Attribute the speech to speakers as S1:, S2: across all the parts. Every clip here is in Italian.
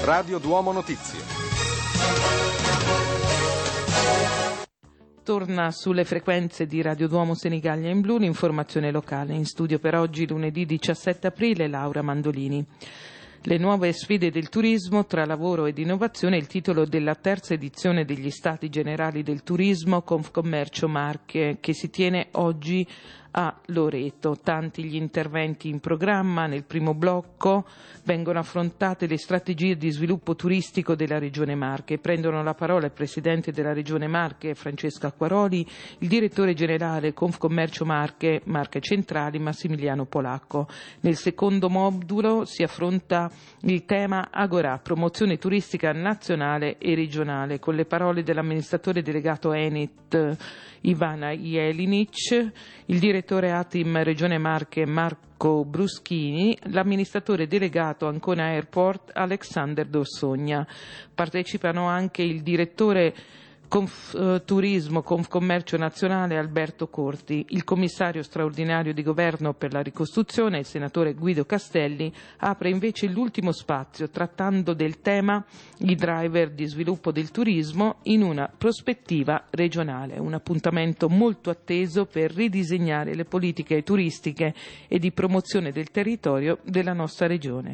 S1: Radio Duomo Notizie.
S2: Torna sulle frequenze di Radio Duomo Senigallia in Blu l'informazione locale. In studio per oggi, lunedì 17 aprile, Laura Mandolini. Le nuove sfide del turismo tra lavoro ed innovazione è il titolo della terza edizione degli Stati Generali del Turismo Confcommercio Marche, che si tiene oggi a Loreto. Tanti gli interventi in programma. Nel primo blocco vengono affrontate le strategie di sviluppo turistico della Regione Marche. Prendono la parola il Presidente della Regione Marche, Francesco Acquaroli, il Direttore Generale Confcommercio Marche Centrali, Massimiliano Polacco. Nel secondo modulo si affronta il tema Agorà, promozione turistica nazionale e regionale, con le parole dell'amministratore delegato Enit Ivana Jelinic, il direttore Atim Regione Marche Marco Bruschini, l'amministratore delegato Ancona Airport Alexander Dorsogna. Partecipano anche il direttore Turismo Confcommercio Nazionale Alberto Corti, il commissario straordinario di governo per la ricostruzione, il senatore Guido Castelli, apre invece l'ultimo spazio trattando del tema i driver di sviluppo del turismo in una prospettiva regionale, un appuntamento molto atteso per ridisegnare le politiche turistiche e di promozione del territorio della nostra regione.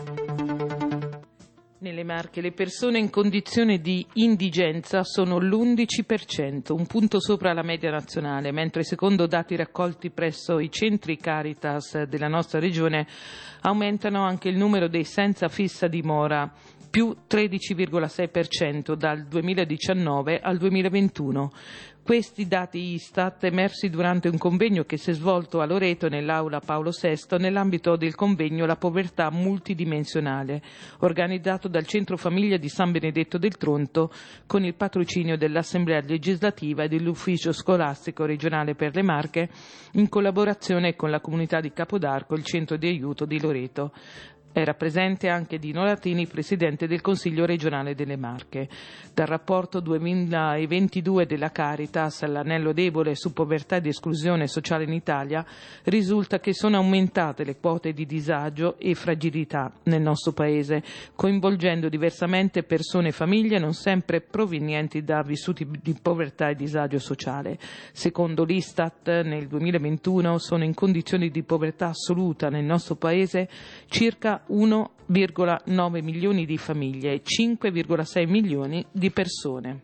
S2: Nelle Marche le persone in condizione di indigenza sono l'11%, un punto sopra la media nazionale, mentre secondo dati raccolti presso i centri Caritas della nostra regione aumentano anche il numero dei senza fissa dimora, più 13,6% dal 2019 al 2021. Questi dati Istat emersi durante un convegno che si è svolto a Loreto nell'aula Paolo VI nell'ambito del convegno La povertà multidimensionale, organizzato dal Centro Famiglia di San Benedetto del Tronto con il patrocinio dell'Assemblea legislativa e dell'Ufficio scolastico regionale per le Marche in collaborazione con la comunità di Capodarco, il centro di aiuto di Loreto. Era presente anche Dino Latini, presidente del Consiglio regionale delle Marche. Dal rapporto 2022 della Caritas, l'anello debole su povertà ed esclusione sociale in Italia, risulta che sono aumentate le quote di disagio e fragilità nel nostro Paese, coinvolgendo diversamente persone e famiglie non sempre provenienti da vissuti di povertà e disagio sociale. Secondo l'Istat, nel 2021 sono in condizioni di povertà assoluta nel nostro Paese circa 1,9 milioni di famiglie e 5,6 milioni di persone.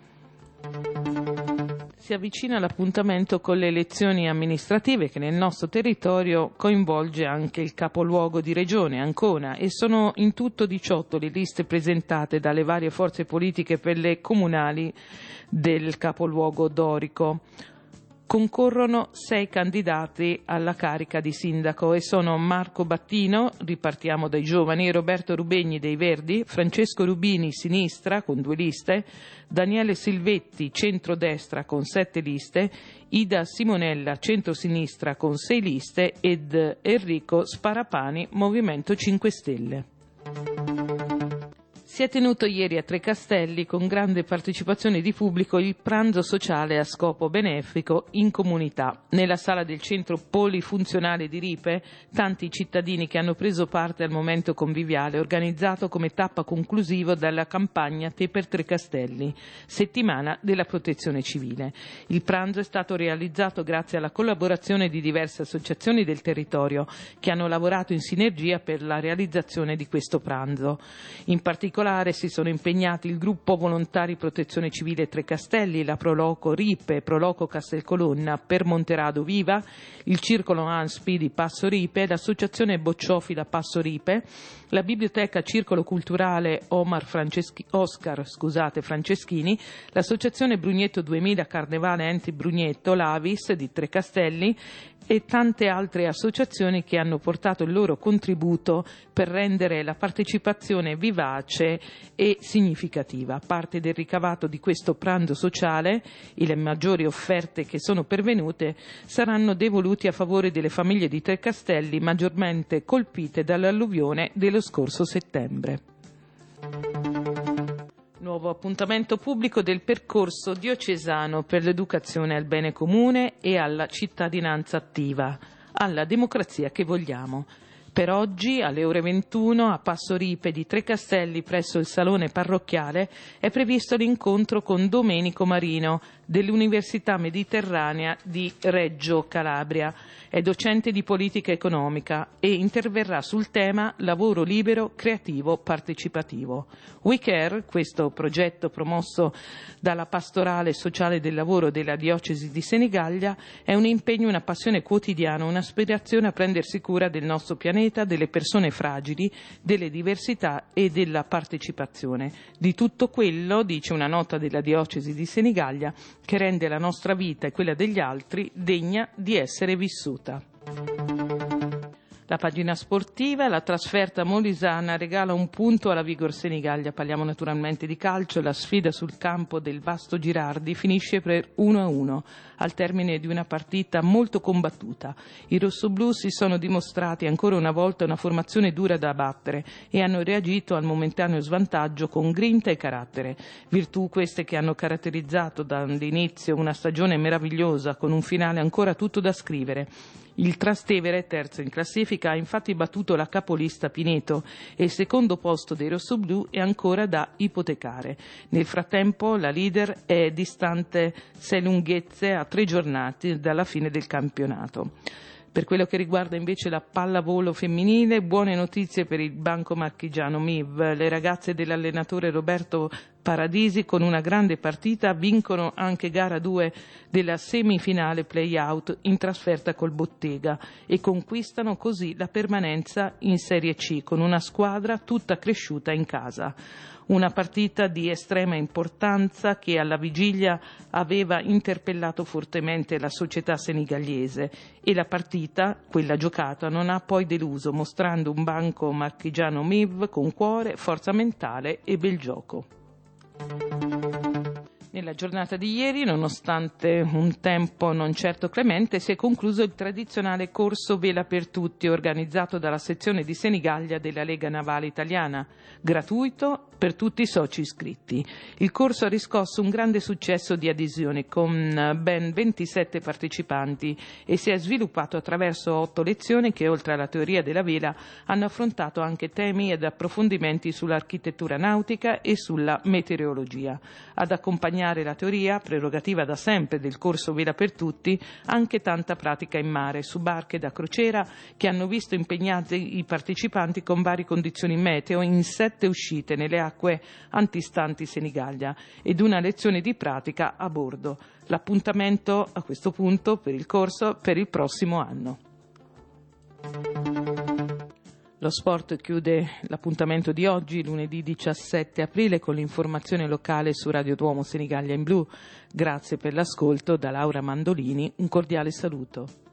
S2: Si avvicina l'appuntamento con le elezioni amministrative che nel nostro territorio coinvolge anche il capoluogo di regione, Ancona, e sono in tutto 18 le liste presentate dalle varie forze politiche per le comunali del capoluogo dorico. Concorrono 6 candidati alla carica di sindaco e sono Marco Battino, ripartiamo dai giovani, Roberto Rubegni dei Verdi, Francesco Rubini Sinistra con 2 liste, Daniele Silvetti centrodestra con 7 liste, Ida Simonella centrosinistra con 6 liste ed Enrico Sparapani Movimento 5 Stelle. Si è tenuto ieri a Trecastelli con grande partecipazione di pubblico il pranzo sociale a scopo benefico in comunità. Nella sala del centro polifunzionale di Ripe, tanti cittadini che hanno preso parte al momento conviviale organizzato come tappa conclusiva della campagna Te per Trecastelli, settimana della protezione civile. Il pranzo è stato realizzato grazie alla collaborazione di diverse associazioni del territorio che hanno lavorato in sinergia per la realizzazione di questo pranzo. In particolare si sono impegnati il gruppo Volontari Protezione Civile Trecastelli, la Proloco Ripe, Proloco Castelcolonna per Monterado Viva, il Circolo ANSPI di Passo Ripe, l'Associazione Bocciofila Passo Ripe, la Biblioteca Circolo Culturale Oscar Franceschini, l'Associazione Brugnetto 2000 Carnevale Enti Brugnetto, l'Avis di Trecastelli e tante altre associazioni che hanno portato il loro contributo per rendere la partecipazione vivace e significativa. Parte del ricavato di questo pranzo sociale e le maggiori offerte che sono pervenute saranno devoluti a favore delle famiglie di Trecastelli maggiormente colpite dall'alluvione dello scorso settembre. Nuovo appuntamento pubblico del percorso diocesano per l'educazione al bene comune e alla cittadinanza attiva, alla democrazia che vogliamo. Per oggi, alle ore 21, a Passo Ripe di Trecastelli, presso il Salone Parrocchiale, è previsto l'incontro con Domenico Marino dell'Università Mediterranea di Reggio Calabria. È docente di politica economica e interverrà sul tema lavoro libero, creativo, partecipativo. WeCare, questo progetto promosso dalla Pastorale Sociale del Lavoro della Diocesi di Senigallia, è un impegno, una passione quotidiana, un'aspirazione a prendersi cura del nostro pianeta, delle persone fragili, delle diversità e della partecipazione. Di tutto quello, dice una nota della Diocesi di Senigallia, che rende la nostra vita e quella degli altri degna di essere vissuta. La pagina sportiva, la trasferta molisana regala un punto alla Vigor Senigallia. Parliamo naturalmente di calcio. La sfida sul campo del Vasto Girardi finisce per 1-1 al termine di una partita molto combattuta. I rossoblù si sono dimostrati ancora una volta una formazione dura da battere e hanno reagito al momentaneo svantaggio con grinta e carattere. Virtù queste che hanno caratterizzato dall'inizio una stagione meravigliosa con un finale ancora tutto da scrivere. Il Trastevere, terzo in classifica, ha infatti battuto la capolista Pineto e il secondo posto dei rossoblù è ancora da ipotecare. Nel frattempo la leader è distante 6 lunghezze a 3 giornate dalla fine del campionato. Per quello che riguarda invece la pallavolo femminile, buone notizie per il Banco Marchigiano MIV. Le ragazze dell'allenatore Roberto Paradisi con una grande partita vincono anche gara 2 della semifinale play-out in trasferta col Bottega e conquistano così la permanenza in Serie C con una squadra tutta cresciuta in casa. Una partita di estrema importanza che alla vigilia aveva interpellato fortemente la società senigallese e la partita, quella giocata, non ha poi deluso, mostrando un Banco Marchigiano MIV con cuore, forza mentale e bel gioco. Nella giornata di ieri, nonostante un tempo non certo clemente, si è concluso il tradizionale corso Vela per Tutti organizzato dalla sezione di Senigallia della Lega Navale Italiana, gratuito per tutti i soci iscritti. Il corso ha riscosso un grande successo di adesione con ben 27 partecipanti e si è sviluppato attraverso 8 lezioni che, oltre alla teoria della vela, hanno affrontato anche temi ed approfondimenti sull'architettura nautica e sulla meteorologia. Ad accompagnare la teoria, prerogativa da sempre del corso Vela per Tutti, anche tanta pratica in mare, su barche da crociera che hanno visto impegnati i partecipanti con varie condizioni meteo in 7 uscite nelle acque antistanti Senigallia ed una lezione di pratica a bordo. L'appuntamento a questo punto per il corso per il prossimo anno. Lo sport chiude l'appuntamento di oggi, lunedì 17 aprile, con l'informazione locale su Radio Duomo Senigallia in Blu. Grazie per l'ascolto, da Laura Mandolini un cordiale saluto.